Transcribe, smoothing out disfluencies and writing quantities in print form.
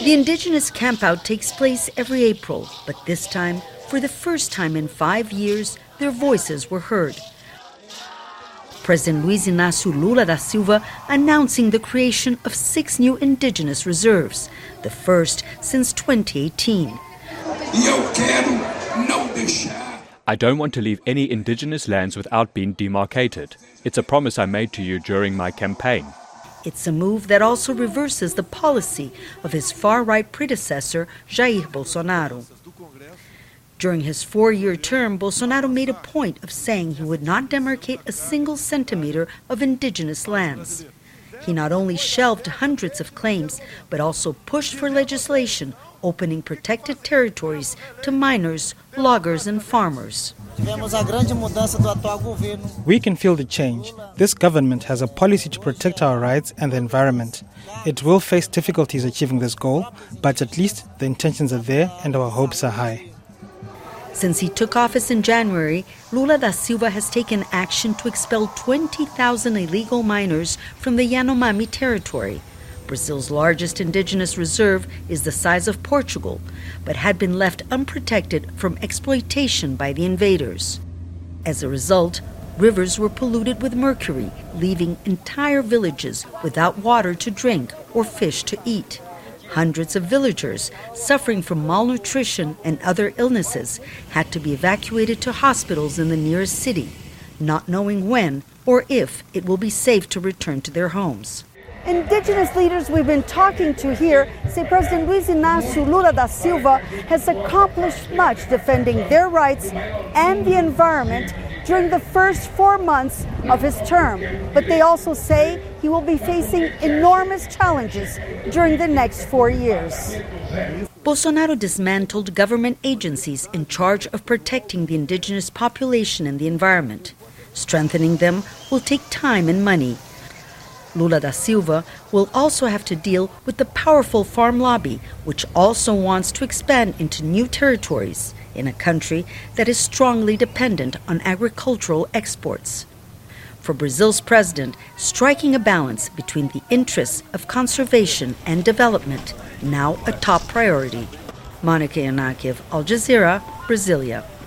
The indigenous campout takes place every April, but this time, for the first time in 5 years, their voices were heard. President Luiz Inácio Lula da Silva announcing the creation of 6 new indigenous reserves, the first since 2018. I don't want to leave any indigenous lands without being demarcated. It's a promise I made to you during my campaign. It's a move that also reverses the policy of his far-right predecessor, Jair Bolsonaro. During his 4-year term, Bolsonaro made a point of saying he would not demarcate a single centimeter of indigenous lands. He not only shelved hundreds of claims, but also pushed for legislation opening protected territories to miners, loggers, and farmers. We can feel the change. This government has a policy to protect our rights and the environment. It will face difficulties achieving this goal, but at least the intentions are there and our hopes are high. Since he took office in January, Lula da Silva has taken action to expel 20,000 illegal miners from the Yanomami territory. Brazil's largest indigenous reserve is the size of Portugal, but had been left unprotected from exploitation by the invaders. As a result, rivers were polluted with mercury, leaving entire villages without water to drink or fish to eat. Hundreds of villagers, suffering from malnutrition and other illnesses, had to be evacuated to hospitals in the nearest city, not knowing when or if it will be safe to return to their homes. Indigenous leaders we've been talking to here say President Luiz Inácio Lula da Silva has accomplished much defending their rights and the environment during the first 4 months of his term. But they also say he will be facing enormous challenges during the next 4 years. Bolsonaro dismantled government agencies in charge of protecting the indigenous population and the environment. Strengthening them will take time and money. Lula da Silva will also have to deal with the powerful farm lobby, which also wants to expand into new territories in a country that is strongly dependent on agricultural exports. For Brazil's president, striking a balance between the interests of conservation and development, now a top priority. Monica Yanakiev, Al Jazeera, Brasilia.